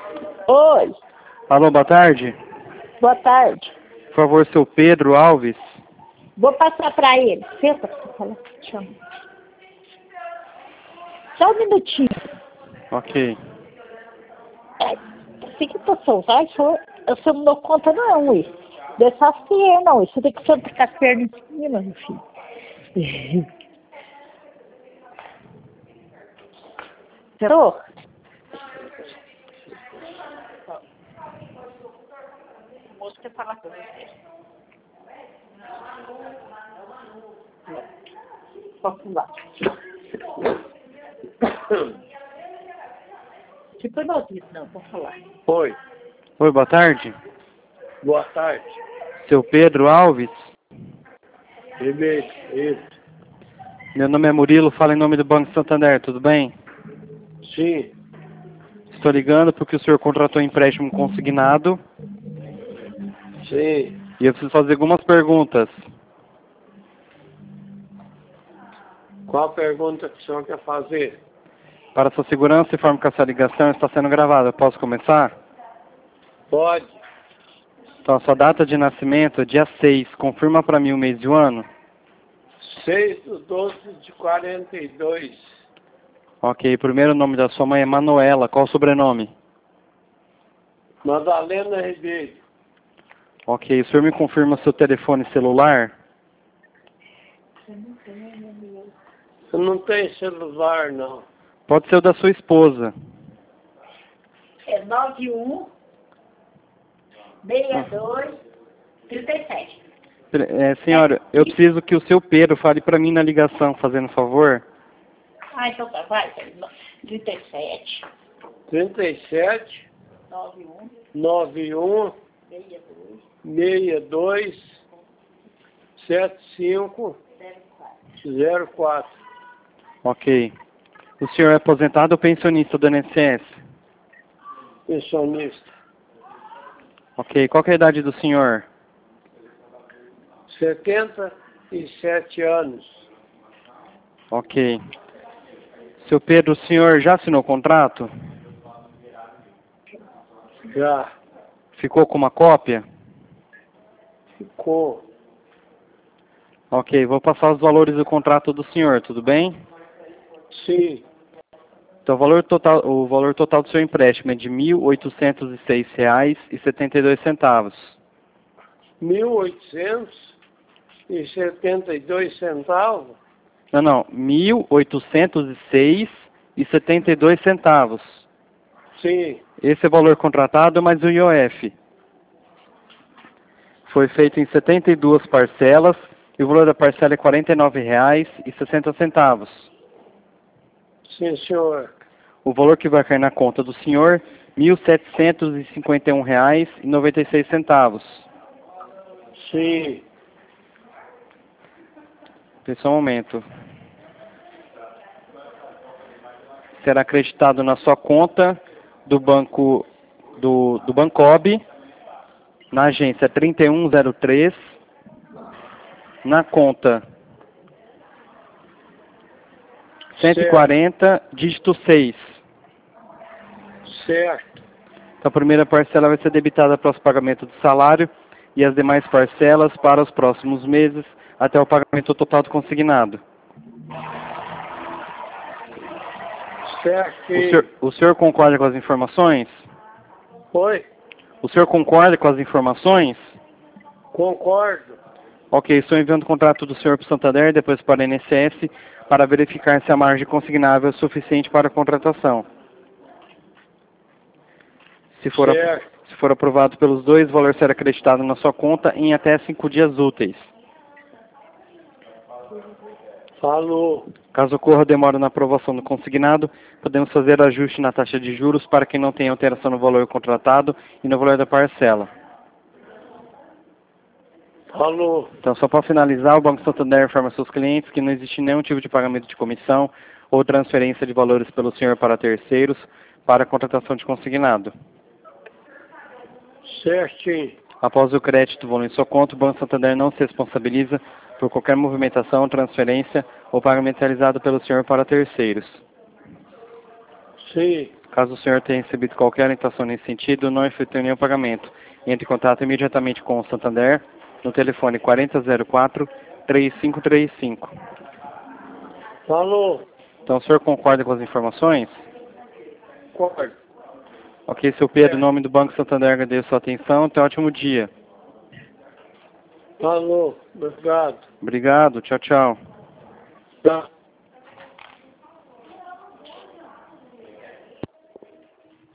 Oi, Alô, boa tarde. boa tarde. Por favor, seu Pedro Alves. Vou passar para ele. Senta, fala. Chama. Só um minutinho. Ok. Assim que passou, vai, senhor. Eu só não dou conta não, ué. Dessa pernas, não. Você tem que sentar com as pernas em cima, meu filho. Senhor? O moço quer falar com você. Posso lá. Tipo, não, vou falar. Oi, Oi, boa tarde. boa tarde. Seu Pedro Alves. Isso. Meu nome é Murilo, falo em nome do Banco Santander, tudo bem? Sim, Estou ligando porque o senhor contratou um empréstimo consignado sim. e eu preciso fazer algumas perguntas. Qual pergunta que o senhor quer fazer? Para sua segurança, informo que essa ligação está sendo gravada. Eu posso começar? Pode. Então, a sua data de nascimento é dia 6. Confirma para mim o mês e o ano. 6/12/42. Ok, primeiro nome da sua mãe é Manuela. Qual o sobrenome? Madalena Ribeiro. Ok, o senhor me confirma seu telefone celular? Eu não tenho celular, não. Pode ser o da sua esposa. É 91 62 37. Senhora, eu preciso que o seu Pedro fale para mim na ligação, fazendo favor. Ah, então tá, vai. 37 37 91 91 62 62 75 04. Ok. O senhor é aposentado ou pensionista do INSS? Pensionista. Ok. Qual que é a idade do senhor? 77 anos. Ok. Seu Pedro, o senhor já assinou o contrato? Já Ficou com uma cópia? ficou. Ok, vou passar os valores do contrato do senhor, tudo bem? Sim. Então, o valor total do seu empréstimo é de R$ 1.806,72. 1.872 centavos? Não, R$ 1.806,72. Sim. Esse é o valor contratado mais o IOF. Foi feito em 72 parcelas e o valor da parcela é R$ 49,60. Sim, senhor. O valor que vai cair na conta do senhor, R$ 1.751,96. Sim. Nesse momento. Será acreditado na sua conta do banco do Bancob, na agência 3103, na conta 140, dígito 6. Certo. Então, a primeira parcela vai ser debitada para os pagamentos do salário e as demais parcelas para os próximos meses, até o pagamento total do consignado. Certo. O senhor concorda com as informações? Oi? O senhor concorda com as informações? Concordo. Ok, estou enviando o contrato do senhor para o Santander, depois para a INSS, para verificar se a margem consignável é suficiente para a contratação. Se for aprovado pelos dois, o valor será acreditado na sua conta em até 5 dias úteis. Falou. Caso ocorra demora na aprovação do consignado, podemos fazer ajuste na taxa de juros para que não tenha alteração no valor contratado e no valor da parcela. Falou. Então, só para finalizar, o Banco Santander informa seus clientes que não existe nenhum tipo de pagamento de comissão ou transferência de valores pelo senhor para terceiros para a contratação de consignado. Certinho. Após o crédito volume em sua conta, o Banco Santander não se responsabiliza por qualquer movimentação, transferência ou pagamento realizado pelo senhor para terceiros. Sim. Caso o senhor tenha recebido qualquer orientação nesse sentido, não efetue nenhum pagamento. Entre em contato imediatamente com o Santander no telefone 4004-3535. Falou. Então, o senhor concorda com as informações? Concordo. Ok, seu Pedro, em nome do Banco Santander, agradeço a sua atenção. Tenha um ótimo dia. Falou. Obrigado. Obrigado. Tchau, tchau. Tá.